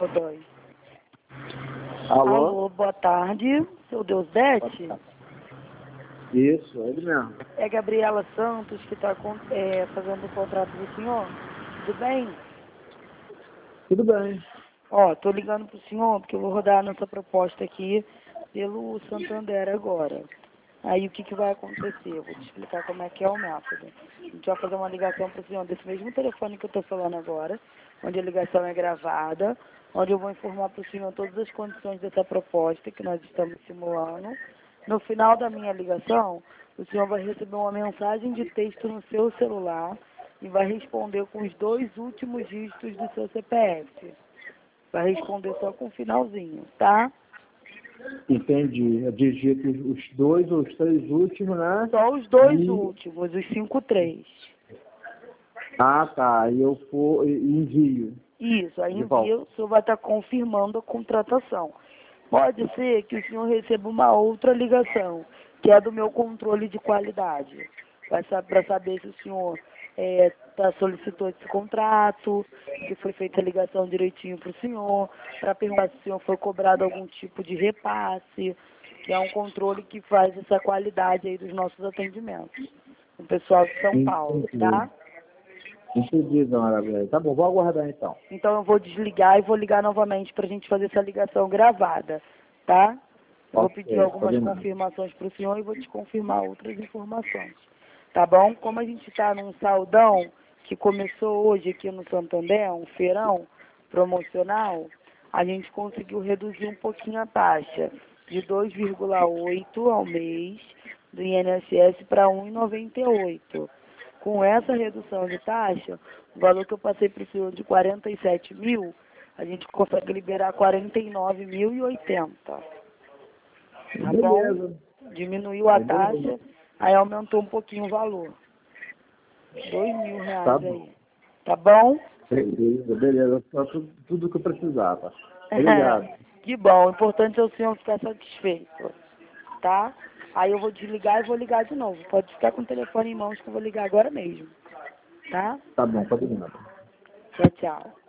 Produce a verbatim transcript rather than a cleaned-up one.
Dois. Alô? Alô, boa tarde, seu Deusdete? Isso, é ele mesmo. É Gabriela Santos que está é, fazendo o contrato do senhor? Tudo bem? Tudo bem. Ó, tô ligando pro senhor porque eu vou rodar a nossa proposta aqui pelo Santander agora. Aí o que, que vai acontecer? Eu vou te explicar como é que é o método. A gente vai fazer uma ligação pro senhor desse mesmo telefone que eu tô falando agora, onde a ligação é gravada, onde eu vou informar pro senhor todas as condições dessa proposta que nós estamos simulando. No final da minha ligação, o senhor vai receber uma mensagem de texto no seu celular e vai responder com os dois últimos dígitos do seu C P F. Vai responder só com o finalzinho, tá? Entendi. Eu digito os dois ou os três últimos, né? Só os dois E... últimos, os cinco três. Ah, tá. E eu for, e envio. Isso, aí De envia, volta. o senhor vai estar confirmando a contratação. Pode ser que o senhor receba uma outra ligação, que é do meu controle de qualidade. Para saber se o senhor é, tá, solicitou esse contrato, se foi feita a ligação direitinho para o senhor, para perguntar se o senhor foi cobrado algum tipo de repasse, que é um controle que faz essa qualidade aí dos nossos atendimentos. O pessoal de São Paulo, Entendi. tá? Entendi, dona Gabriela. Tá bom, vou aguardar então. Então eu vou desligar e vou ligar novamente para a gente fazer essa ligação gravada, tá? Eu vou Ok, pedir algumas combinado. confirmações para o senhor e vou te confirmar outras informações, tá bom? Como a gente está num saldão que começou hoje aqui no Santander, um feirão promocional, a gente conseguiu reduzir um pouquinho a taxa de dois vírgula oito ao mês do I N S S para um vírgula noventa e oito. Com essa redução de taxa, o valor que eu passei para o senhor de quarenta e sete mil, a gente consegue liberar quarenta e nove mil e oitenta. Tá bom? Beleza. Diminuiu a Beleza. taxa, aí aumentou um pouquinho o valor. Dois mil Tá reais bom. aí. Tá bom? Beleza, beleza. Só tudo, tudo que eu precisava. Obrigado. Que bom. O importante é o senhor ficar satisfeito. Tá? Aí eu vou desligar e vou ligar de novo. Pode ficar com o telefone em mãos que eu vou ligar agora mesmo. Tá? Tá bom, combinado. Tchau, tchau.